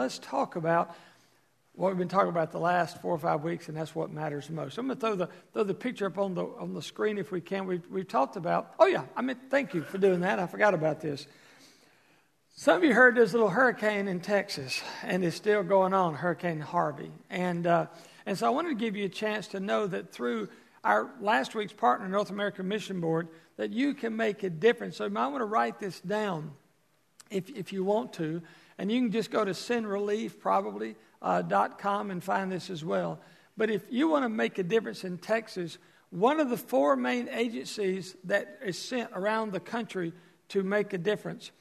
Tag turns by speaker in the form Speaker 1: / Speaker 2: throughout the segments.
Speaker 1: let's talk about what we've been talking about the last 4 or 5 weeks, and that's what matters most. I'm going to throw the picture up on the screen if we can. We've talked about, thank you for doing that. I forgot about this. Some of you heard there's a little hurricane in Texas, and it's still going on, Hurricane Harvey. And so I wanted to give you a chance to know that through our last week's partner, North American Mission Board, that you can make a difference. So you might want to write this down if you want to. And you can just go to sendrelief.com and find this as well. But if you want to make a difference in Texas, one of the 4 main agencies that is sent around the country to make a difference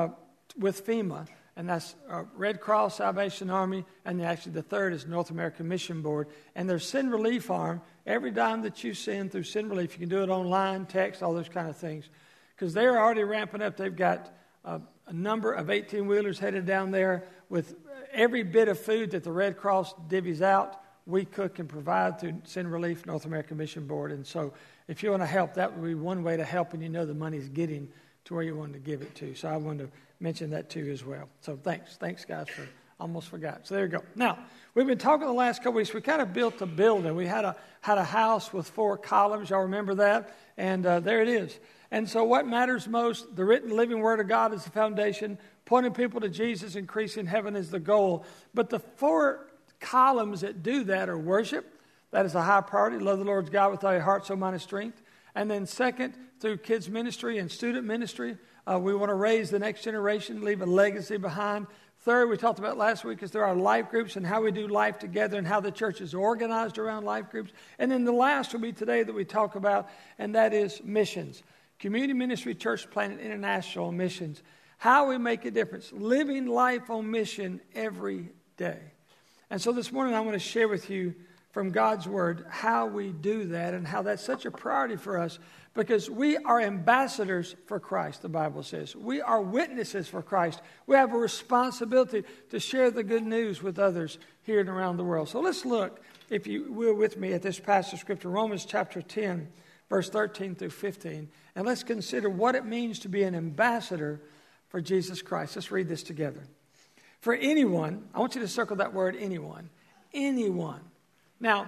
Speaker 1: with FEMA, and that's Red Cross, Salvation Army, and actually the third is North American Mission Board. And their Send Relief arm, every dime that you send through Send Relief, you can do it online, text, all those kind of things. Because they're already ramping up. They've got a number of 18-wheelers headed down there with every bit of food that the Red Cross divvies out, we cook and provide through Send Relief, North American Mission Board. And so if you want to help, that would be one way to help, and you know the money's getting to where you wanted to give it to. So I wanted to mention that to you as well. So thanks guys, for almost forgot. So there you go. Now, we've been talking the last couple weeks. We kind of built a building. We had a house with 4 columns. Y'all remember that? And there it is. And so what matters most, the written living word of God is the foundation. Pointing people to Jesus, increasing heaven is the goal. But the 4 columns that do that are worship. That is a high priority. Love the Lord God with all your heart, soul, mind, and strength. And then second, through kids ministry and student ministry, we want to raise the next generation, leave a legacy behind. Third, we talked about last week, is there are life groups and how we do life together and how the church is organized around life groups. And then the last will be today that we talk about, and that is missions. Community Ministry Church Planet International missions. How we make a difference. Living life on mission every day. And so this morning I want to share with you from God's Word how we do that and how that's such a priority for us, because we are ambassadors for Christ, the Bible says. We are witnesses for Christ. We have a responsibility to share the good news with others here and around the world. So let's look, if you will, with me at this passage of Scripture, Romans chapter 10, verse 13 through 15. And let's consider what it means to be an ambassador for Jesus Christ. Let's read this together. For anyone, I want you to circle that word, anyone. Anyone. Now,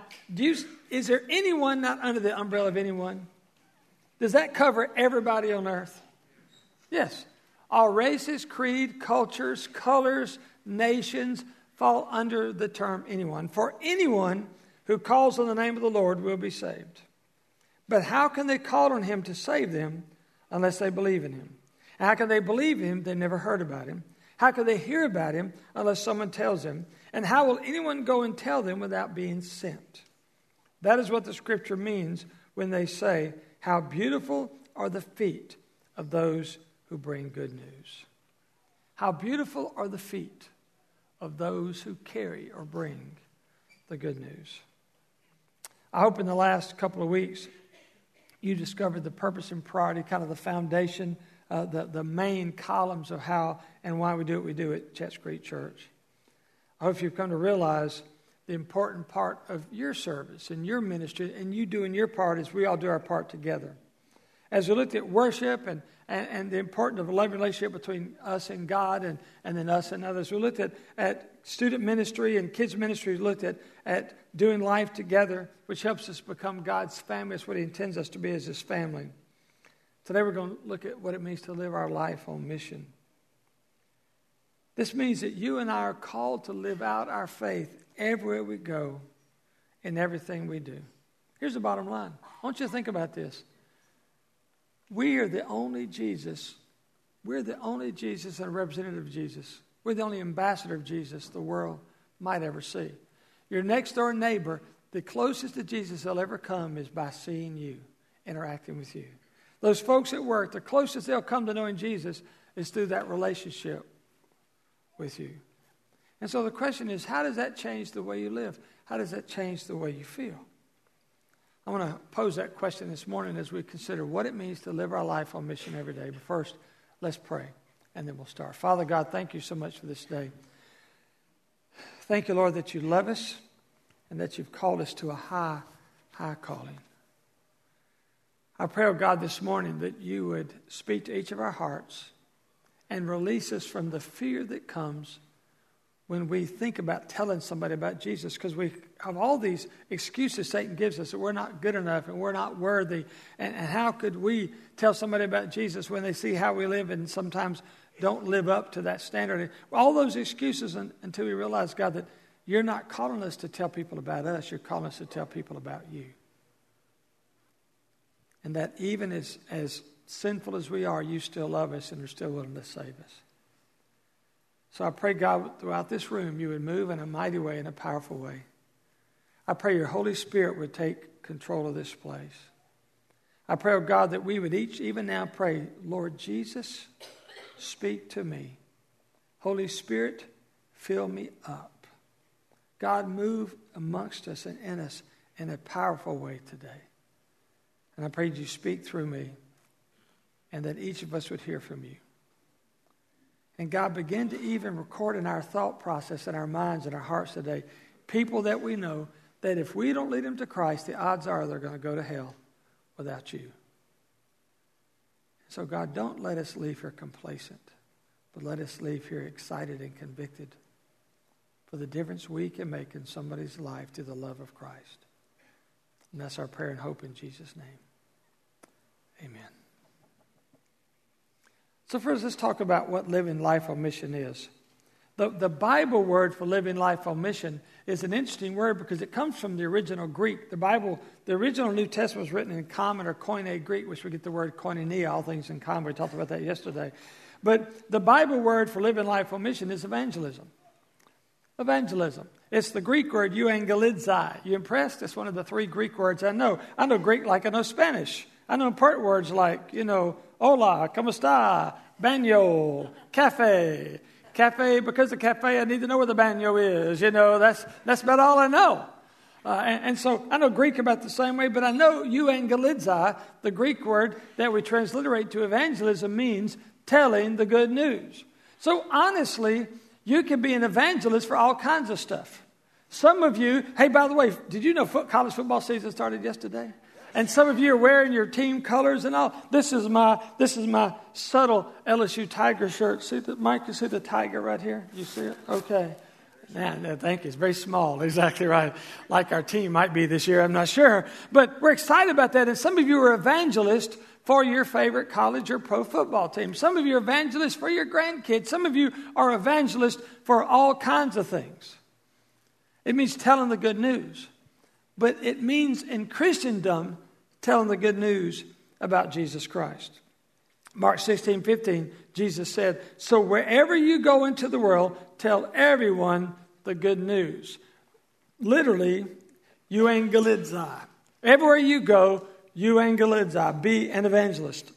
Speaker 1: is there anyone not under the umbrella of anyone? Does that cover everybody on earth? Yes. All races, creed, cultures, colors, nations fall under the term anyone. For anyone who calls on the name of the Lord will be saved. But how can they call on him to save them unless they believe in him? And how can they believe him? They never heard about him. How can they hear about him unless someone tells them? And how will anyone go and tell them without being sent? That is what the Scripture means when they say, how beautiful are the feet of those who bring good news. How beautiful are the feet of those who carry or bring the good news. I hope in the last couple of weeks you discovered the purpose and priority, kind of the foundation, the main columns of how and why we do what we do at Chetts Creek Church. I hope you've come to realize the important part of your service and your ministry and you doing your part as we all do our part together. As we looked at worship and the importance of a loving relationship between us and God and then us and others, we looked at student ministry and kids ministry. We looked at doing life together, which helps us become God's family. That's what he intends us to be, as his family. Today we're going to look at what it means to live our life on mission. This means that you and I are called to live out our faith everywhere we go in everything we do. Here's the bottom line. I want you to think about this. We are the only Jesus. We're the only Jesus and a representative of Jesus. We're the only ambassador of Jesus the world might ever see. Your next door neighbor, the closest to Jesus they'll ever come is by seeing you, interacting with you. Those folks at work, the closest they'll come to knowing Jesus is through that relationship with you. And so the question is, how does that change the way you live? How does that change the way you feel? I want to pose that question this morning as we consider what it means to live our life on mission every day. But first, let's pray, and then we'll start. Father God, thank you so much for this day. Thank you, Lord, that you love us and that you've called us to a high, high calling. I pray, oh God, this morning that you would speak to each of our hearts and release us from the fear that comes when we think about telling somebody about Jesus, because we have all these excuses Satan gives us that we're not good enough and we're not worthy. And how could we tell somebody about Jesus when they see how we live and sometimes don't live up to that standard? All those excuses until we realize, God, that you're not calling us to tell people about us. You're calling us to tell people about you. And that even as sinful as we are, you still love us and are still willing to save us. So I pray, God, throughout this room, you would move in a mighty way, in a powerful way. I pray your Holy Spirit would take control of this place. I pray, oh God, that we would each, even now, pray, Lord Jesus, speak to me. Holy Spirit, fill me up. God, move amongst us and in us in a powerful way today. And I pray you speak through me and that each of us would hear from you. And God, begin to even record in our thought process, in our minds, in our hearts today, people that we know that if we don't lead them to Christ, the odds are they're going to go to hell without you. So God, don't let us leave here complacent, but let us leave here excited and convicted for the difference we can make in somebody's life through the love of Christ. And that's our prayer and hope in Jesus' name. Amen. So first, let's talk about what living life on mission is. The Bible word for living life on mission is an interesting word because it comes from the original Greek. The original New Testament was written in Common or Koine Greek, which we get the word koinonia, all things in common. We talked about that yesterday. But the Bible word for living life on mission is evangelism. Evangelism. It's the Greek word euangelidzai. You impressed? It's one of the 3 Greek words I know. I know Greek like I know Spanish. I know important words like, hola, ¿cómo está? Baño, cafe. Cafe, because of cafe, I need to know where the baño is. That's about all I know. And so I know Greek about the same way, but I know euangelidzai, the Greek word that we transliterate to evangelism, means telling the good news. So honestly, you can be an evangelist for all kinds of stuff. Some of you, hey, by the way, did you know college football season started yesterday? And some of you are wearing your team colors and all. This is my subtle LSU Tiger shirt. See Mike, you see the tiger right here? You see it? Okay. Man, thank you. It's very small. Exactly right. Like our team might be this year, I'm not sure. But we're excited about that. And some of you are evangelists for your favorite college or pro football team. Some of you are evangelists for your grandkids. Some of you are evangelists for all kinds of things. It means telling the good news. But it means in Christendom, telling the good news about Jesus Christ. Mark 16:15, Jesus said, so wherever you go into the world, tell everyone the good news. Literally, euangelidzai. Everywhere you go, euangelidzai. Be an evangelist.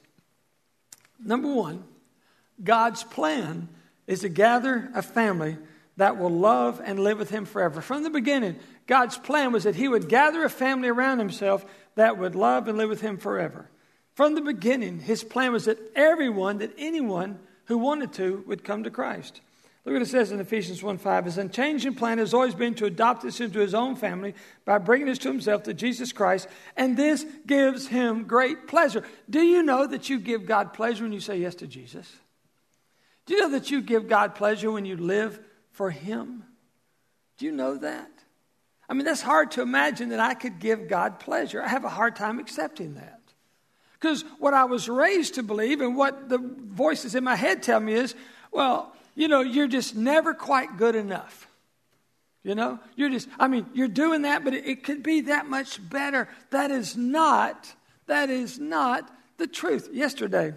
Speaker 1: Number 1, God's plan is to gather a family that will love and live with him forever. From the beginning, God's plan was that he would gather a family around himself that would love and live with him forever. From the beginning, his plan was that anyone who wanted to would come to Christ. Look what it says in Ephesians 1:5. His unchanging plan has always been to adopt us into his own family by bringing us to himself, to Jesus Christ, and this gives him great pleasure. Do you know that you give God pleasure when you say yes to Jesus? Do you know that you give God pleasure when you live for him? Do you know that? I mean, that's hard to imagine that I could give God pleasure. I have a hard time accepting that. Because what I was raised to believe and what the voices in my head tell me is, well, you're just never quite good enough. You're doing that, but it could be that much better. That is not the truth. Yesterday,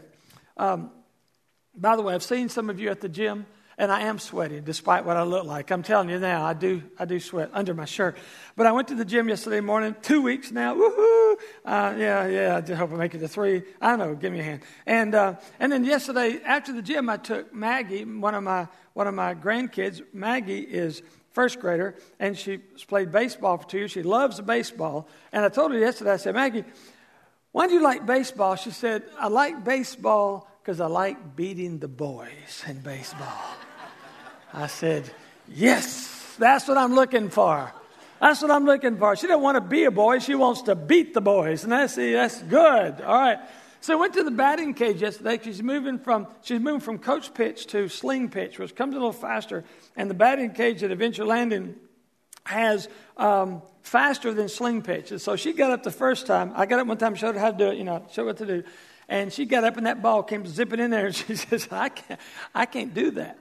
Speaker 1: by the way, I've seen some of you at the gym. And I am sweating, despite what I look like. I'm telling you now, I do sweat under my shirt. But I went to the gym yesterday morning, 2 weeks now. Woohoo! I just hope I make it to 3. I don't know. Give me a hand. And then yesterday, after the gym, I took Maggie, one of my grandkids. Maggie is first grader, and she's played baseball for 2 years. She loves baseball. And I told her yesterday, I said, Maggie, why do you like baseball? She said, I like baseball because I like beating the boys in baseball. I said, yes, that's what I'm looking for. That's what I'm looking for. She doesn't want to be a boy. She wants to beat the boys. And that's good. All right. So I went to the batting cage yesterday because she's moving from coach pitch to sling pitch, which comes a little faster. And the batting cage at Adventure Landing has faster than sling pitch. And so she got up the first time. I got up one time, showed her how to do it, showed what to do. And she got up and that ball came zipping in there. And she says, I can't do that.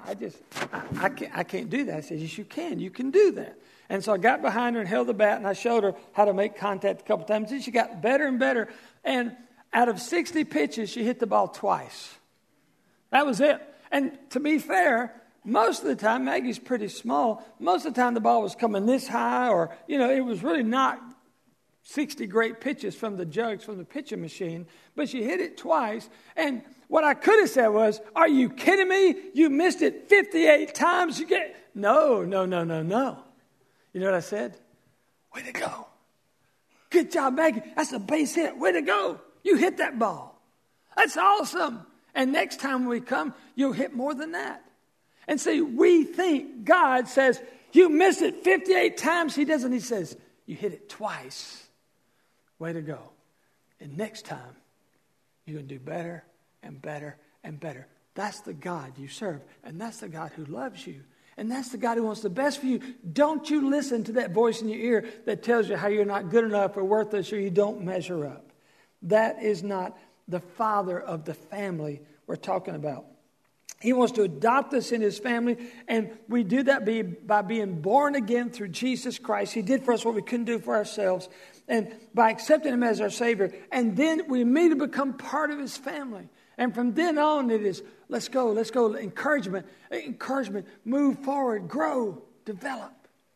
Speaker 1: I can't do that. I said, yes, you can. You can do that. And so I got behind her and held the bat, and I showed her how to make contact a couple times. And she got better and better. And out of 60 pitches, she hit the ball twice. That was it. And to be fair, most of the time, Maggie's pretty small. Most of the time, the ball was coming this high, or, it was really not 60 great pitches from the jugs, from the pitching machine. But she hit it twice. And what I could have said was, are you kidding me? You missed it 58 times. No. You know what I said? Way to go. Good job, Maggie. That's a base hit. Way to go. You hit that ball. That's awesome. And next time we come, you'll hit more than that. And see, we think God says, you missed it 58 times. He doesn't. He says, you hit it twice. Way to go. And next time, you're going to do better and better and better. That's the God you serve. And that's the God who loves you. And that's the God who wants the best for you. Don't you listen to that voice in your ear that tells you how you're not good enough or worthless or you don't measure up. That is not the father of the family we're talking about. He wants to adopt us in his family, and we do that by being born again through Jesus Christ. He did for us what we couldn't do for ourselves, and by accepting him as our Savior. And then we immediately become part of his family. And from then on, it is, let's go. Encouragement, move forward, grow, develop.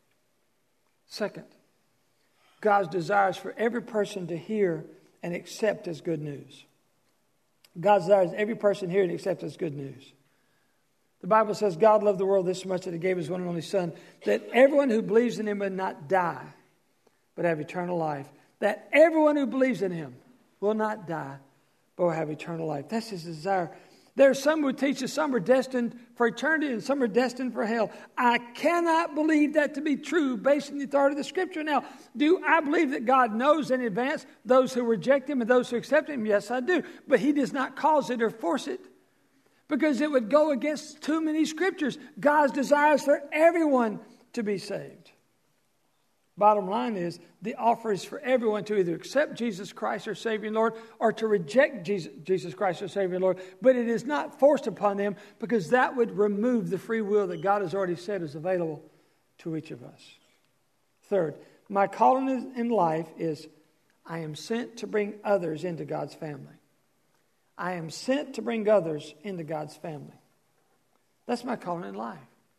Speaker 1: Second, God's desires for every person to hear and accept as good news. God desires every person here to accept as good news. The Bible says God loved the world this much that he gave his one and only Son, that everyone who believes in him will not die, but have eternal life. That everyone who believes in him will not die, but will have eternal life. That's his desire. There are some who teach that some are destined for eternity and some are destined for hell. I cannot believe that to be true based on the authority of the Scripture. Now, do I believe that God knows in advance those who reject him and those who accept him? Yes, I do. But he does not cause it or force it, because it would go against too many Scriptures. God's desires for everyone to be saved. Bottom line is, the offer is for everyone to either accept Jesus Christ as Savior and Lord or to reject Jesus Christ as Savior and Lord. But it is not forced upon them, because that would remove the free will that God has already said is available to each of us. Third, my calling in life is I am sent to bring others into God's family. I am sent to bring others into God's family. That's my calling in life.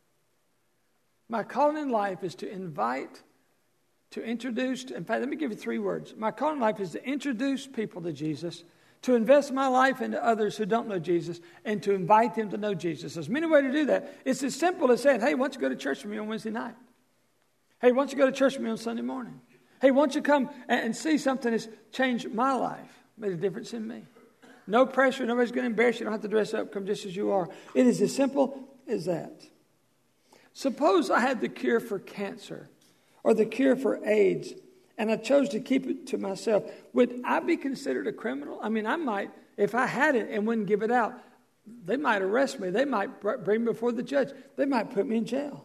Speaker 1: My calling in life is to invite, to introduce, in fact, let me give you 3 words. My calling in life is to introduce people to Jesus, to invest my life into others who don't know Jesus, and to invite them to know Jesus. There's many ways to do that. It's as simple as saying, hey, why don't you go to church with me on Wednesday night? Hey, why don't you go to church with me on Sunday morning? Hey, why don't you come and see something that's changed my life, made a difference in me? No pressure. Nobody's going to embarrass you. You don't have to dress up. Come just as you are. It is as simple as that. Suppose I had the cure for cancer or the cure for AIDS, and I chose to keep it to myself. Would I be considered a criminal? I mean, I might, if I had it and wouldn't give it out, they might arrest me. They might bring me before the judge. They might put me in jail.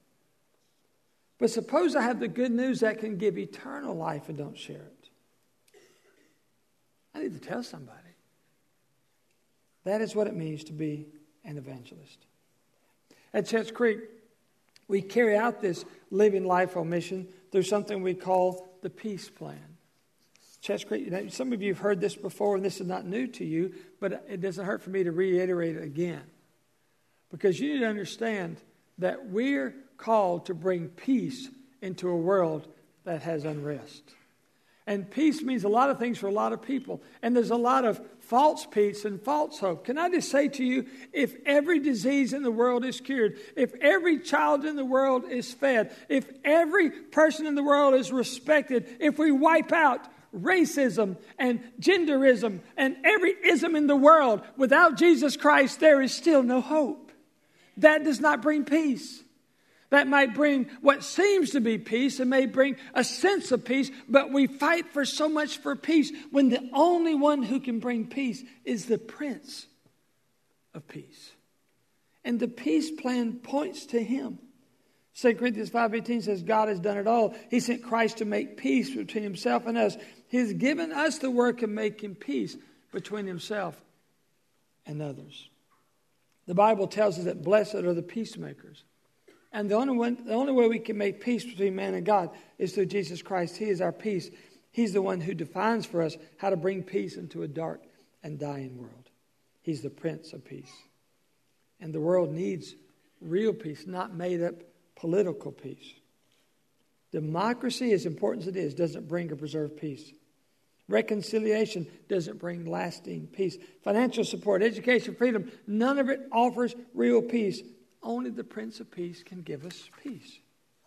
Speaker 1: But suppose I have the good news that can give eternal life and don't share it. I need to tell somebody. That is what it means to be an evangelist. At Church Creek, we carry out this living life on mission through something we call the Peace Plan. Church Creek, some of you have heard this before, and this is not new to you, but it doesn't hurt for me to reiterate it again. Because you need to understand that we're called to bring peace into a world that has unrest. And peace means a lot of things for a lot of people. And there's a lot of false peace and false hope. Can I just say to you, if every disease in the world is cured, if every child in the world is fed, if every person in the world is respected, if we wipe out racism and genderism and every ism in the world, without Jesus Christ, there is still no hope. That does not bring peace. that might bring what seems to be peace and may bring a sense of peace, but we fight for so much for peace when the only one who can bring peace is the Prince of Peace. And the peace plan points to him. 2 Corinthians 5:18 says, God has done it all. He sent Christ to make peace between himself and us. He has given us the work of making peace between himself and others. The Bible tells us that blessed are the peacemakers. And the only way we can make peace between man and God is through Jesus Christ. He is our peace. He's the one who defines for us how to bring peace into a dark and dying world. He's the Prince of Peace. And the world needs real peace, not made up political peace. Democracy, as important as it is, doesn't bring or preserve peace. Reconciliation doesn't bring lasting peace. Financial support, education, freedom, none of it offers real peace. Only the Prince of Peace can give us peace.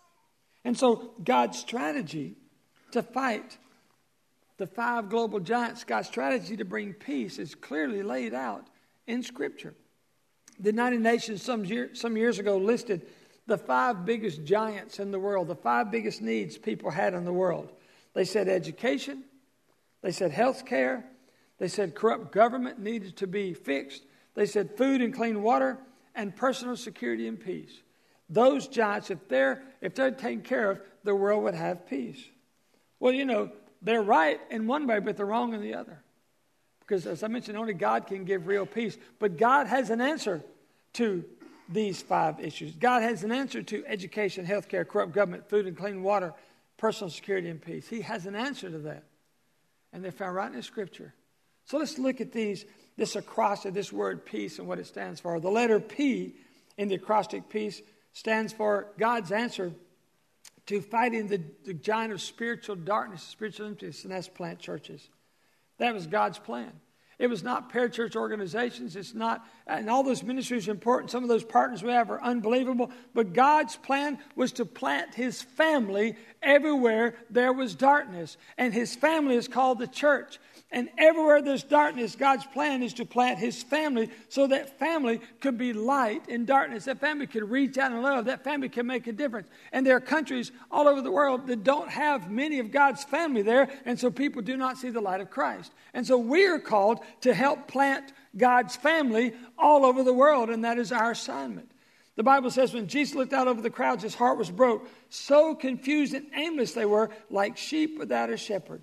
Speaker 1: And so God's strategy to fight the 5 global giants, God's strategy to bring peace is clearly laid out in Scripture. The United Nations some years ago listed the 5 biggest giants in the world, the 5 biggest needs people had in the world. They said education, they said health care, they said corrupt government needed to be fixed, they said food and clean water, and personal security and peace. Those giants, if they're taken care of, the world would have peace. Well, they're right in one way, but they're wrong in the other. Because as I mentioned, only God can give real peace. But God has an answer to these 5 issues. God has an answer to education, healthcare, corrupt government, food and clean water, personal security and peace. He has an answer to that. And they're found right in the Scripture. So let's look at this acrostic, this word peace and what it stands for. The letter P in the acrostic peace stands for God's answer to fighting the giant of spiritual darkness, spiritual emptiness, and that's plant churches. That was God's plan. It was not parachurch organizations. It's not, and all those ministries are important. Some of those partners we have are unbelievable. But God's plan was to plant his family everywhere there was darkness. And his family is called the church. And everywhere there's darkness, God's plan is to plant his family so that family could be light in darkness. That family could reach out and love. That family can make a difference. And there are countries all over the world that don't have many of God's family there. And so people do not see the light of Christ. And so we are called to help plant God's family all over the world. And that is our assignment. The Bible says when Jesus looked out over the crowds, his heart was broke. So confused and aimless they were, like sheep without a shepherd.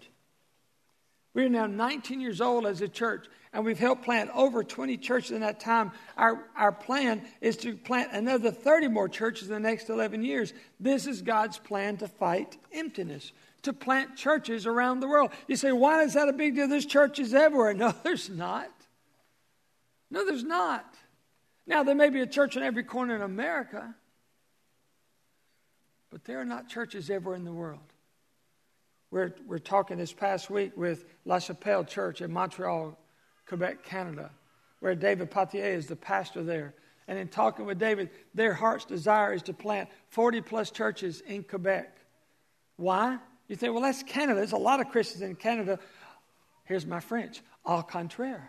Speaker 1: We are now 19 years old as a church, and we've helped plant over 20 churches in that time. Our plan is to plant another 30 more churches in the next 11 years. This is God's plan to fight emptiness, to plant churches around the world. You say, why is that a big deal? There's churches everywhere. No, there's not. No, there's not. Now, there may be a church in every corner in America, but there are not churches everywhere in the world. We're talking this past week with La Chapelle Church in Montreal, Quebec, Canada, where David Potier is the pastor there. And in talking with David, their heart's desire is to plant 40 plus churches in Quebec. Why? You think, well, that's Canada. There's a lot of Christians in Canada. Here's my French. Au contraire.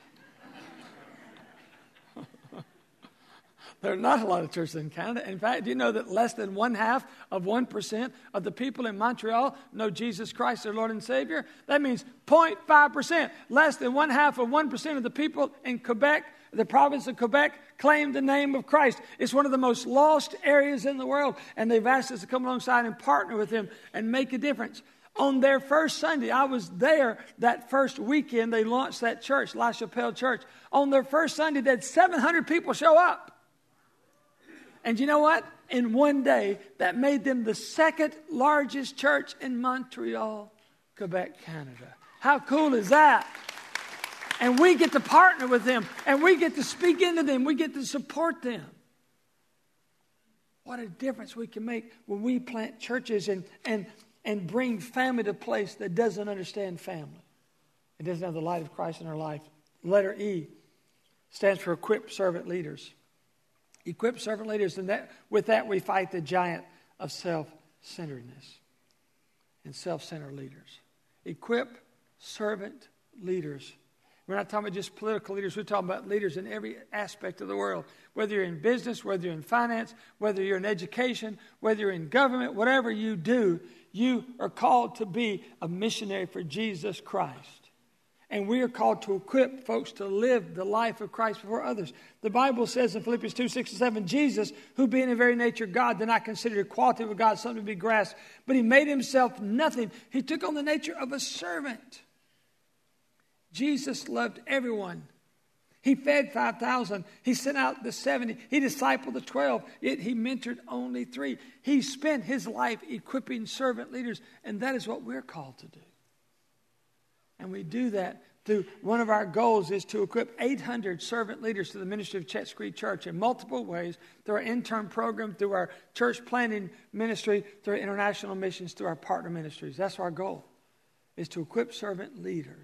Speaker 1: There are not a lot of churches in Canada. In fact, do you know that less than 0.5% of the people in Montreal know Jesus Christ, their Lord and Savior? That means 0.5%. Less than 0.5% of the people in Quebec, the province of Quebec, claim the name of Christ. It's one of the most lost areas in the world. And they've asked us to come alongside and partner with them and make a difference. On their first Sunday, I was there that first weekend. They launched that church, La Chapelle Church. On their first Sunday, they had 700 people show up. And you know what? In one day, that made them the second largest church in Montreal, Quebec, Canada. How cool is that? And we get to partner with them. And we get to speak into them. We get to support them. What a difference we can make when we plant churches and bring family to a place that doesn't understand family. It doesn't have the light of Christ in our life. Letter E stands for equipped servant leaders. Equipped servant leaders, and with that we fight the giant of self-centeredness and self-centered leaders. Equip servant leaders. We're not talking about just political leaders. We're talking about leaders in every aspect of the world. Whether you're in business, whether you're in finance, whether you're in education, whether you're in government, whatever you do, you are called to be a missionary for Jesus Christ. And we are called to equip folks to live the life of Christ before others. The Bible says in Philippians 2, 6 and 7, Jesus, who being in very nature God, did not consider equality with God something to be grasped, but he made himself nothing. He took on the nature of a servant. Jesus loved everyone. He fed 5,000. He sent out the 70. He discipled the 12. Yet he mentored only 3. He spent his life equipping servant leaders. And that is what we're called to do. And we do that through one of our goals is to equip 800 servant leaders to the ministry of Chet's Creek Church in multiple ways, through our intern program, through our church planning ministry, through our international missions, through our partner ministries. That's our goal, is to equip servant leaders.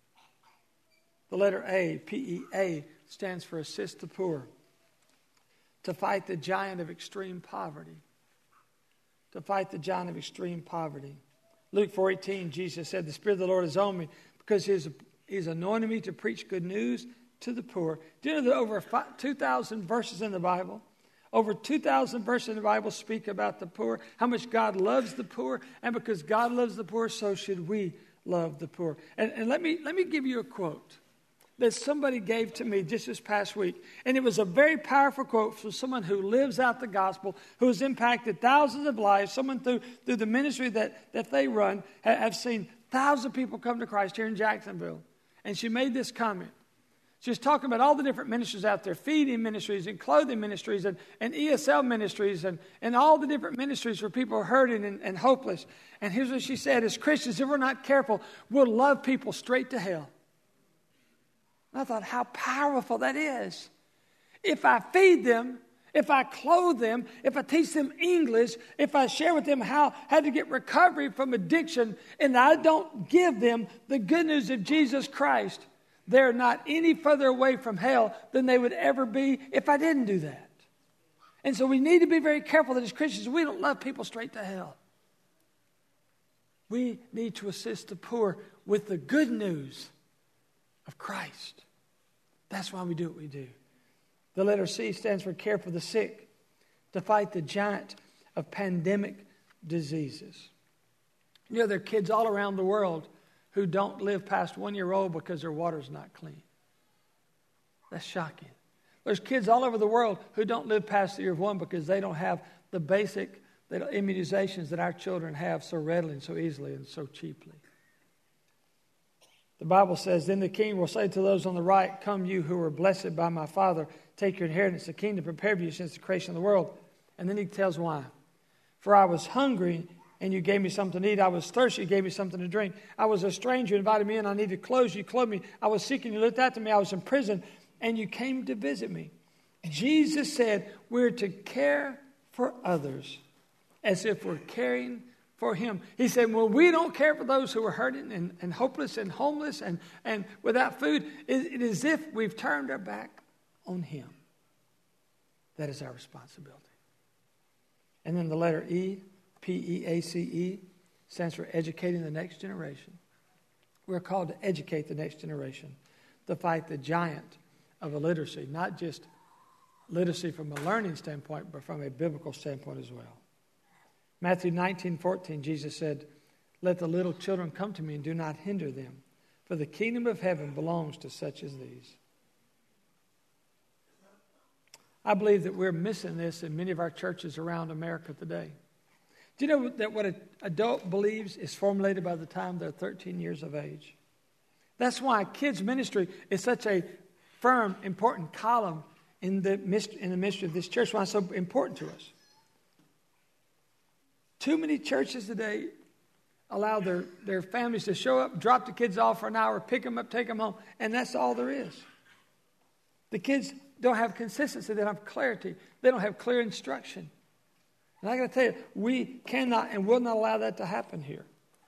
Speaker 1: The letter A, P-E-A, stands for assist the poor. To fight the giant of extreme poverty. To fight the giant of extreme poverty. Luke 4:18, Jesus said, the Spirit of the Lord is on me because He's anointed me to preach good news to the poor. Do you know that over 2,000 verses in the Bible, over 2,000 verses in the Bible speak about the poor, how much God loves the poor, and because God loves the poor, so should we love the poor. And let me give you a quote that somebody gave to me just this past week. And it was a very powerful quote from someone who lives out the gospel, who has impacted thousands of lives. Someone through the ministry that they run have seen thousands of people come to Christ here in Jacksonville. And she made this comment. She was talking about all the different ministries out there, feeding ministries and clothing ministries and ESL ministries and all the different ministries where people are hurting and hopeless. And here's what she said, as Christians, if we're not careful, we'll love people straight to hell. And I thought, how powerful that is. If I feed them, if I clothe them, if I teach them English, if I share with them how to get recovery from addiction, and I don't give them the good news of Jesus Christ, they're not any further away from hell than they would ever be if I didn't do that. And so we need to be very careful that as Christians, we don't love people straight to hell. We need to assist the poor with the good news of Christ. That's why we do what we do. The letter C stands for care for the sick, to fight the giant of pandemic diseases. You know, there are kids all around the world who don't live past 1 year old because their water's not clean. That's shocking. There's kids all over the world who don't live past the year of 1 because they don't have the basic immunizations that our children have so readily and so easily and so cheaply. The Bible says, then the king will say to those on the right, come you who are blessed by my Father, take your inheritance, the kingdom prepared for you since the creation of the world. And then he tells why. For I was hungry, and you gave me something to eat. I was thirsty, you gave me something to drink. I was a stranger, you invited me in. I needed clothes, you clothed me. I was sick, and you looked after me. I was in prison, and you came to visit me. Jesus said we're to care for others as if we're caring for him. He said, well, we don't care for those who are hurting and hopeless and homeless and without food. It is as if we've turned our back on him. That is our responsibility. And then the letter E, P-E-A-C-E, stands for educating the next generation. We're called to educate the next generation, to fight the giant of illiteracy, not just literacy from a learning standpoint, but from a biblical standpoint as well. Matthew 19:14, Jesus said, let the little children come to me and do not hinder them, for the kingdom of heaven belongs to such as these. I believe that we're missing this in many of our churches around America today. Do you know that what an adult believes is formulated by the time they're 13 years of age? That's why kids ministry is such a firm, important column in the ministry of this church, why it's so important to us. Too many churches today allow their families to show up, drop the kids off for an hour, pick them up, take them home, and that's all there is. The kids don't have consistency. They don't have clarity. They don't have clear instruction. And I got to tell you, we cannot and will not allow that to happen here.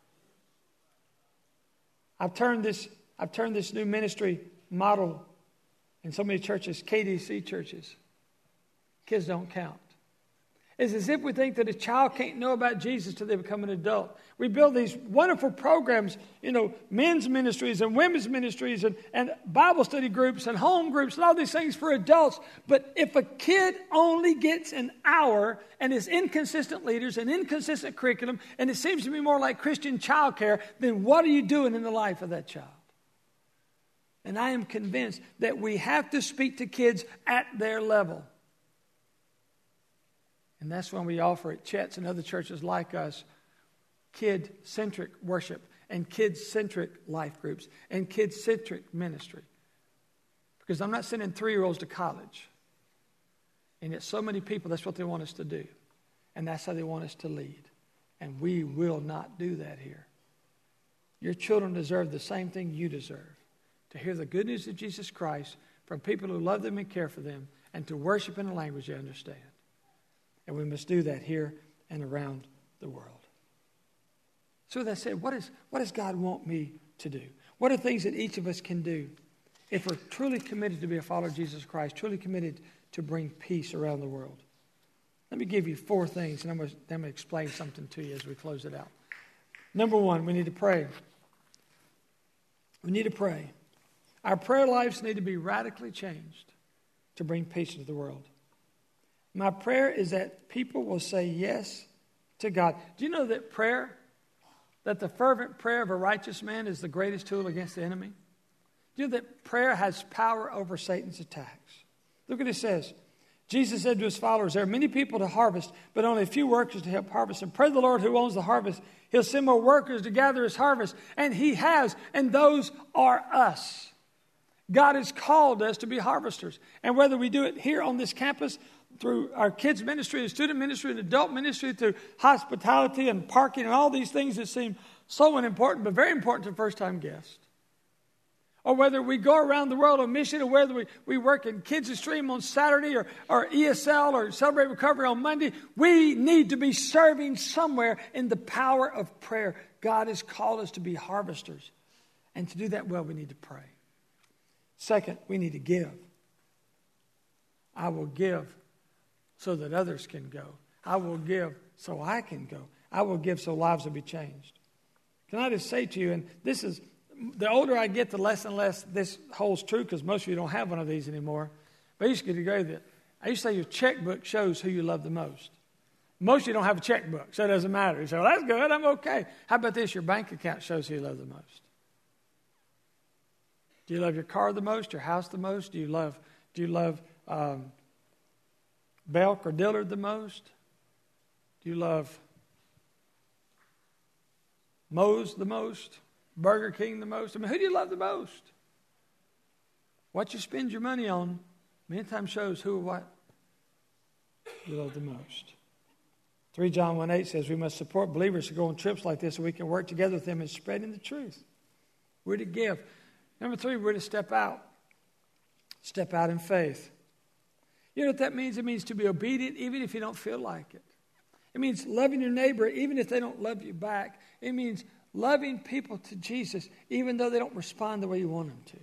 Speaker 1: I've turned this new ministry model in so many churches, KDC churches. Kids don't count. It's as if we think that a child can't know about Jesus till they become an adult. We build these wonderful programs, men's ministries and women's ministries and Bible study groups and home groups and all these things for adults. But if a kid only gets an hour and is inconsistent leaders and inconsistent curriculum, and it seems to be more like Christian childcare, then what are you doing in the life of that child? And I am convinced that we have to speak to kids at their level. And that's when we offer at Chet's and other churches like us kid-centric worship and kid-centric life groups and kid-centric ministry. Because I'm not sending 3-year-olds to college. And yet so many people, that's what they want us to do. And that's how they want us to lead. And we will not do that here. Your children deserve the same thing you deserve. To hear the good news of Jesus Christ from people who love them and care for them, and to worship in a language they understand. And we must do that here and around the world. So with that said, what does God want me to do? What are things that each of us can do if we're truly committed to be a follower of Jesus Christ, truly committed to bring peace around the world? Let me give you 4 things, and I'm going to explain something to you as we close it out. Number 1, we need to pray. We need to pray. Our prayer lives need to be radically changed to bring peace into the world. My prayer is that people will say yes to God. Do you know that that the fervent prayer of a righteous man is the greatest tool against the enemy? Do you know that prayer has power over Satan's attacks? Look what it says. Jesus said to his followers, there are many people to harvest, but only a few workers to help harvest. And pray the Lord who owns the harvest, he'll send more workers to gather his harvest. And he has, and those are us. God has called us to be harvesters. And whether we do it here on this campus, through our kids' ministry and student ministry and adult ministry, through hospitality and parking and all these things that seem so unimportant, but very important to first-time guests. Or whether we go around the world on mission, or whether we work in Kids Stream on Saturday or ESL or Celebrate Recovery on Monday, we need to be serving somewhere in the power of prayer. God has called us to be harvesters. And to do that well, we need to pray. Second, we need to give. I will give so that others can go. I will give so I can go. I will give so lives will be changed. Can I just say to you, and this is, the older I get, the less and less this holds true, because most of you don't have one of these anymore. But I used to go that. I used to say your checkbook shows who you love the most. Most of you don't have a checkbook, so it doesn't matter. You say, well, that's good, I'm okay. How about this? Your bank account shows who you love the most. Do you love your car the most, your house the most? Do you love Belk or Dillard the most? Do you love Moe's the most? Burger King the most? I mean, who do you love the most? What you spend your money on many times shows who or what you love the most. 3 John 1:8 says we must support believers who go on trips like this so we can work together with them in spreading the truth. We're to give. Number 3, we're to step out. Step out in faith. You know what that means? It means to be obedient even if you don't feel like it. It means loving your neighbor even if they don't love you back. It means loving people to Jesus even though they don't respond the way you want them to.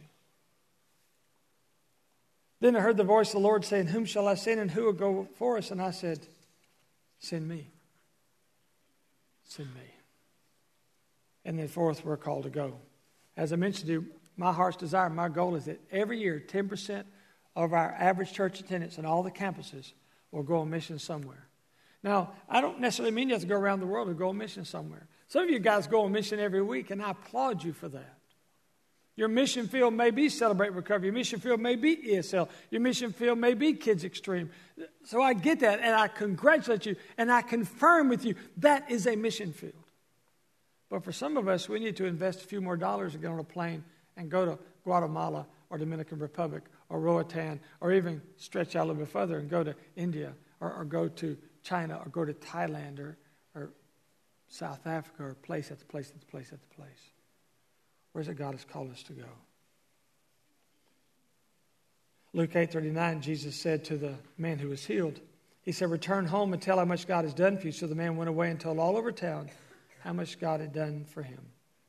Speaker 1: Then I heard the voice of the Lord saying, whom shall I send and who will go for us? And I said, send me. Send me. And then 4th, we're called to go. As I mentioned to you, my heart's desire, my goal is that every year 10% of our average church attendance in all the campuses will go on mission somewhere. Now, I don't necessarily mean you have to go around the world to go on mission somewhere. Some of you guys go on mission every week, and I applaud you for that. Your mission field may be Celebrate Recovery. Your mission field may be ESL. Your mission field may be Kids Extreme. So I get that, and I congratulate you, and I confirm with you that is a mission field. But for some of us, we need to invest a few more dollars to get on a plane and go to Guatemala or Dominican Republic or Roatan, or even stretch out a little bit further and go to India or go to China or go to Thailand or South Africa or place after place after place after place. Where's it God has called us to go? Luke 8:39, Jesus said to the man who was healed, he said, return home and tell how much God has done for you. So the man went away and told all over town how much God had done for him.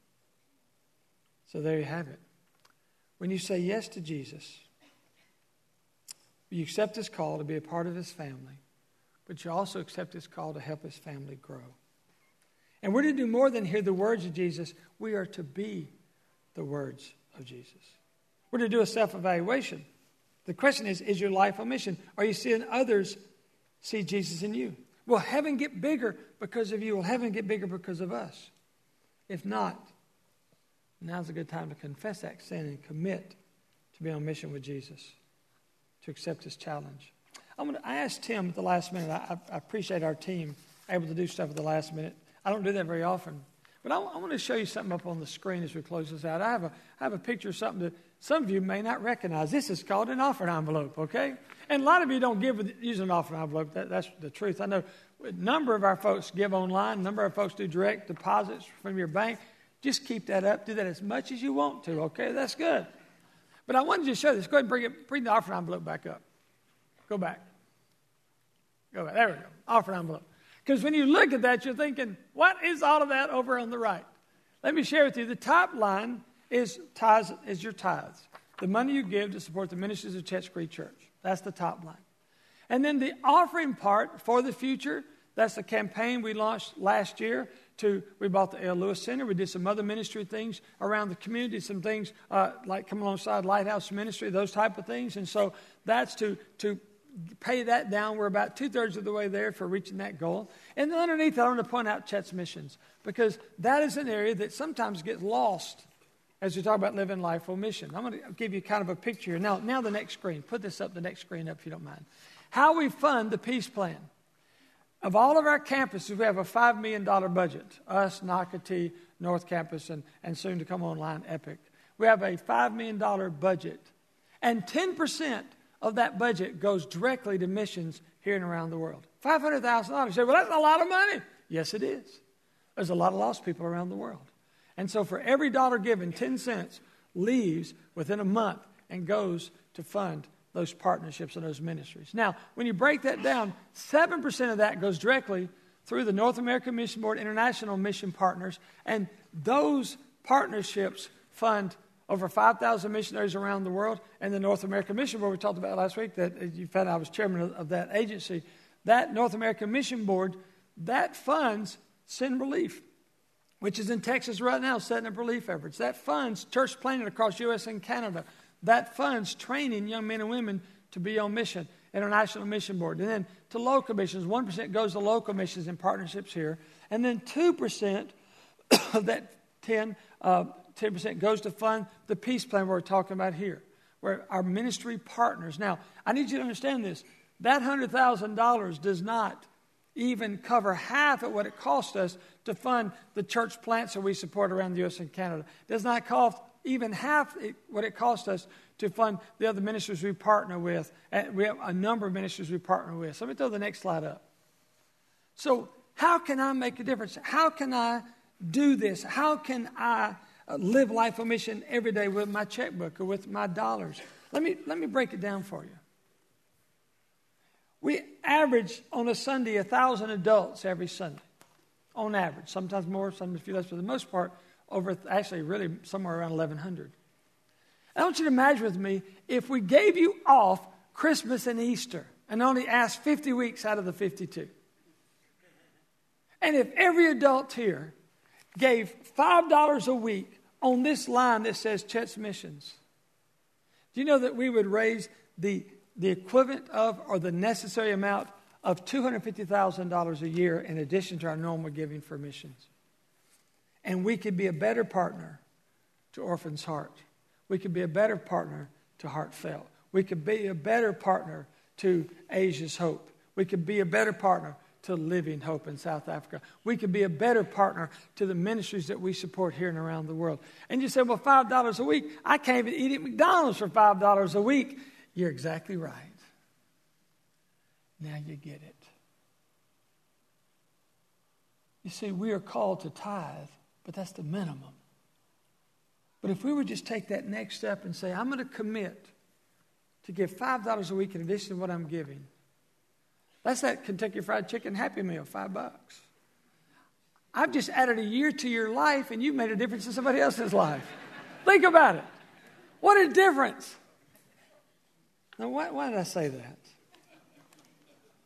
Speaker 1: So there you have it. When you say yes to Jesus, you accept his call to be a part of his family, but you also accept his call to help his family grow. And we're to do more than hear the words of Jesus. We are to be the words of Jesus. We're to do a self-evaluation. The question is your life on mission? Are you seeing others see Jesus in you? Will heaven get bigger because of you? Will heaven get bigger because of us? If not, now's a good time to confess that sin and commit to be on mission with Jesus, to accept his challenge. I asked Tim at the last minute. I appreciate our team able to do stuff at the last minute. I don't do that very often. But I want to show you something up on the screen as we close this out. I have a picture of something that some of you may not recognize. This is called an offering envelope, okay? And a lot of you don't give using an offering envelope. That's the truth. I know a number of our folks give online. A number of folks do direct deposits from your bank. Just keep that up. Do that as much as you want to, okay? That's good. But I wanted to show this. Go ahead and bring the offering envelope back up. Go back. There we go. Offering envelope. Because when you look at that, you're thinking, what is all of that over on the right? Let me share with you. The top line is tithes, is your tithes. The money you give to support the ministries of Chetz Creek Church. That's the top line. And then the offering part for the future, that's the campaign we launched last year. We bought the L. Lewis Center. We did some other ministry things around the community, some things like come alongside Lighthouse Ministry, those type of things. And so that's to pay that down. We're about 2/3 of the way there for reaching that goal. And then underneath, I want to point out Chet's missions, because that is an area that sometimes gets lost as we talk about living life on mission. I'm going to give you kind of a picture here. Now the next screen. Put this up, the next screen up if you don't mind. How we fund the Peace Plan. Of all of our campuses, we have a $5 million budget. Us, Nocatee, North Campus, and soon to come online, Epic. We have a $5 million budget. And 10% of that budget goes directly to missions here and around the world. $500,000. You say, well, that's a lot of money. Yes, it is. There's a lot of lost people around the world. And so for every dollar given, 10 cents leaves within a month and goes to fund those partnerships and those ministries. Now, when you break that down, 7% of that goes directly through the North American Mission Board International Mission Partners, and those partnerships fund over 5,000 missionaries around the world. And the North American Mission Board, we talked about last week, that you found I was chairman of that agency. That North American Mission Board, that funds Send Relief, which is in Texas right now, setting up relief efforts. That funds church planting across U.S. and Canada. That funds training young men and women to be on mission, International Mission Board. And then to local missions, 1% goes to local missions and partnerships here. And then 2% of that 10% goes to fund the peace plan we're talking about here, where our ministry partners. Now, I need you to understand this. That $100,000 does not even cover half of what it costs us to fund the church plants that we support around the U.S. and Canada. It does not cost even half what it costs us to fund the other ministries we partner with. And we have a number of ministries we partner with. So let me throw the next slide up. So how can I make a difference? How can I do this? How can I live life on mission every day with my checkbook or with my dollars? Let me break it down for you. We average on a Sunday 1,000 adults every Sunday, on average. Sometimes more, sometimes a few less, but for the most part, really somewhere around 1,100. I want you to imagine with me, if we gave you off Christmas and Easter and only asked 50 weeks out of the 52. And if every adult here gave $5 a week on this line that says Chet's Missions, do you know that we would raise the equivalent of, or the necessary amount of $250,000 a year in addition to our normal giving for missions? And we could be a better partner to Orphan's Heart. We could be a better partner to Heartfelt. We could be a better partner to Asia's Hope. We could be a better partner to Living Hope in South Africa. We could be a better partner to the ministries that we support here and around the world. And you say, well, $5 a week, I can't even eat at McDonald's for $5 a week. You're exactly right. Now you get it. You see, we are called to tithe, but that's the minimum. But if we would just take that next step and say, I'm going to commit to give $5 a week in addition to what I'm giving. That's that Kentucky Fried Chicken Happy Meal, $5. I've just added a year to your life, and you've made a difference in somebody else's life. Think about it. What a difference. Now, why did I say that?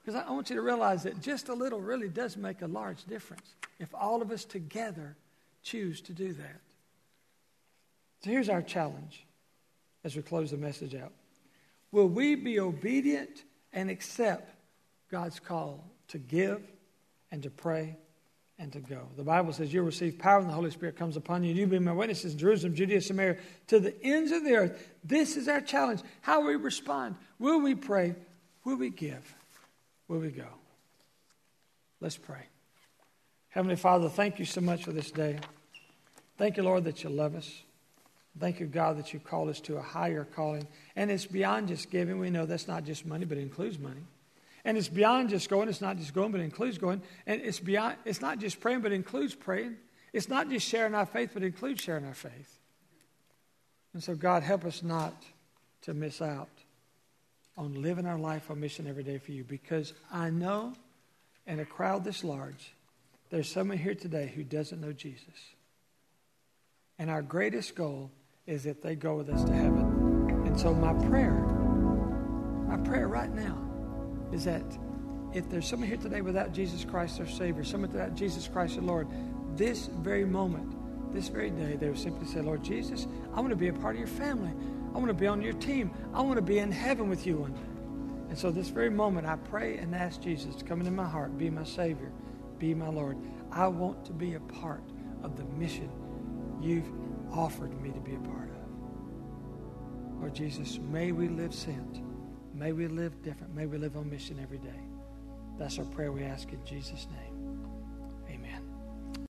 Speaker 1: Because I want you to realize that just a little really does make a large difference if all of us together choose to do that. So here's our challenge as we close the message out. Will we be obedient and accept God's call to give and to pray and to go? The Bible says you'll receive power when the Holy Spirit comes upon you, and you'll be my witnesses in Jerusalem, Judea, Samaria, to the ends of the earth. This is our challenge. How will we respond? Will we pray? Will we give? Will we go? Let's pray. Heavenly Father, thank you so much for this day. Thank you, Lord, that you love us. Thank you, God, that you call us to a higher calling. And it's beyond just giving. We know that's not just money, but it includes money. And it's beyond just going. It's not just going, but it includes going. And it's not just praying, but it includes praying. It's not just sharing our faith, but it includes sharing our faith. And so, God, help us not to miss out on living our life on mission every day for you. Because I know in a crowd this large, there's someone here today who doesn't know Jesus. And our greatest goal is that they go with us to heaven. And so my prayer right now is that if there's someone here today without Jesus Christ their Savior, someone without Jesus Christ their Lord, this very moment, this very day, they would simply say, Lord Jesus, I want to be a part of your family. I want to be on your team. I want to be in heaven with you one day. And so this very moment, I pray and ask Jesus to come into my heart, be my Savior, be my Lord. I want to be a part of the mission you've offered me to be a part of. Lord Jesus, may we live sent. May we live different. May we live on mission every day. That's our prayer we ask in Jesus' name.